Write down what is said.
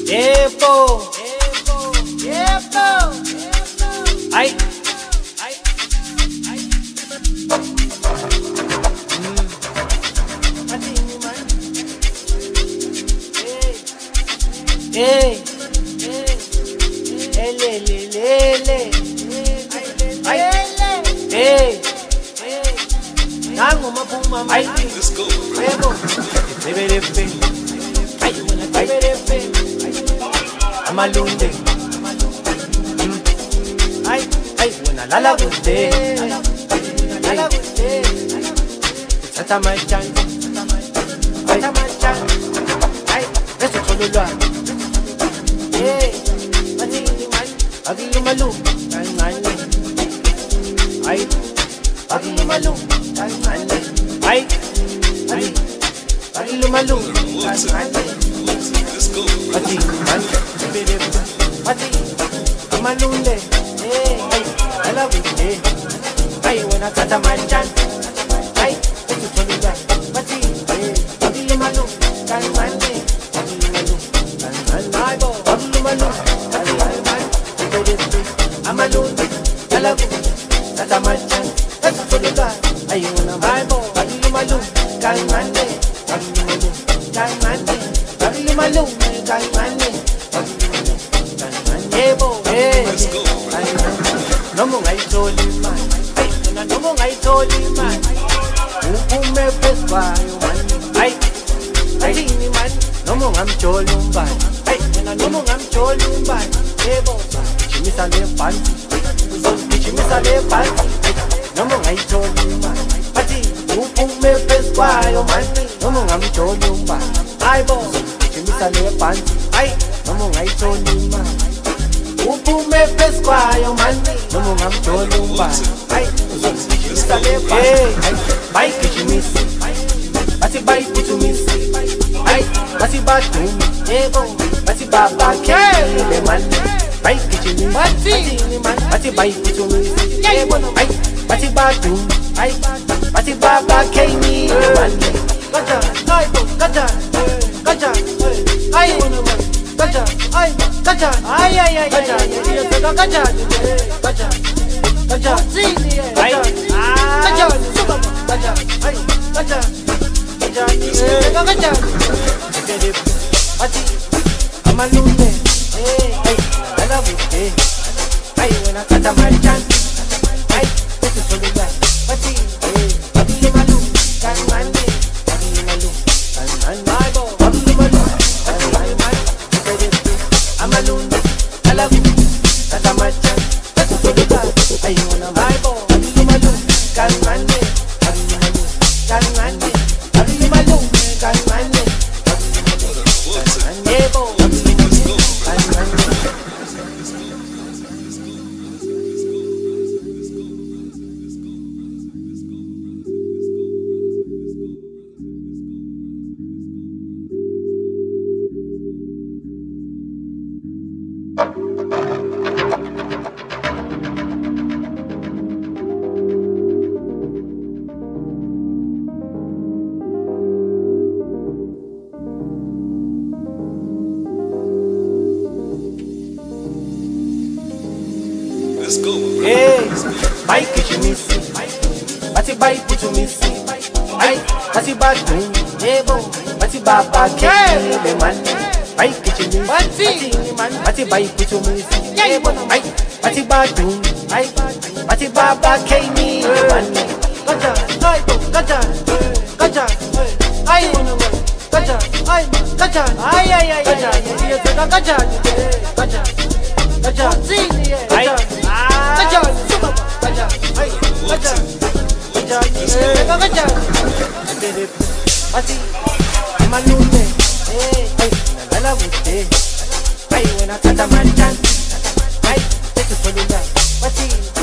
Yepo. Ay. Hey. Hey. Nango mapuma mai. Let's go. Amalunde. Ay, when I lala gude. Tata machan. Tata machan. Ay, let's go to Hey, mani man. Agi malu. Ay, agi malu. Ay, agi malu. Let's go. Agi man. Agi amalunde. Hey, I love it. Hey, when I cut a man chant. Hey, it's a funny guy. But agi malu. Agi man. Agi malu. Agi malu. Amalunde. I love it. Cut a man chant. That's a funny guy. Hey, when I'm agi malu. Agi man. Agi malu. Agi man. Agi malu. Agi man. Let's go. No more I told you man. No more I told you man. Who me best by one. I think man. No more I'm told you man. No more I'm told you man. She miss a little panty. She miss a little panty. No more I told you man. Who me best by one. No more I'm told you man. I boss. She miss a little panty. No more I told you man. Upume pesquayo man, no mo ngam cholumba. Ay, bay kichimisi, bati bay kutumisi. Ay, bati batum, bati baba kele man. Bay kichimisi, bati bay kutumisi. Ay, bati batum, ay, bati baba kele man. Gaja, gaja, gaja, ay, gaja, ay. Gaja, ay, gaja, gaja, gaja, gaja, ay, gaja, gaja, ay, gaja, gaja, gaja, ati, amalunde, ay, I love it, ay, when I cut a man chan, ay, this is for the guy, ati, ati malu, kan mande, ati malu, kan mande, ati malu, ati malu. Amalunde, I love you. That's a machan. That's a good guy. I wanna my boy. Agi malu, kan mande. Agi malu, kan mande. Agi malu, kan mande. Agi malu, kan mande. Let's go. Hey, bay kichimisi, bati bay kutumisi. Ay, bati batum, bati baba kele man. Bay kichimisi, bati bay kutumisi. Ay, bati batum, ay, bati baba kele man. Gaja, gaja, gaja, ay, gaja, ay, gaja, ay, gaja, gaja, gaja, gaja. Gaja, ay, gaja, gaja, ay, gaja, gaja, gaja, ati, amalunde, ay, nalala gude, ay, when I cut a man chan, ay, this is for the guy, ati.